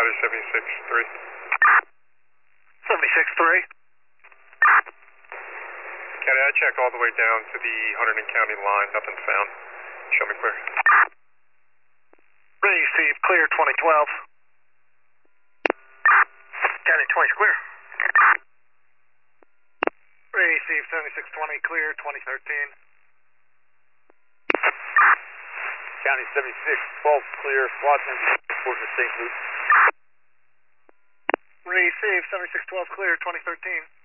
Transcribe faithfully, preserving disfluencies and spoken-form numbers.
Roger, seventy-six three. seventy-six three. County, I checked all the way down to the Hunterdon County line, nothing found. Show me clear. Receive, clear, twenty twelve. County twenty clear. Receive, seventy-six twenty, clear, twenty thirteen. County seventy-six twelve, clear, SWAT team reporting to Saint Luke. Receive, seventy-six twelve, clear, twenty thirteen.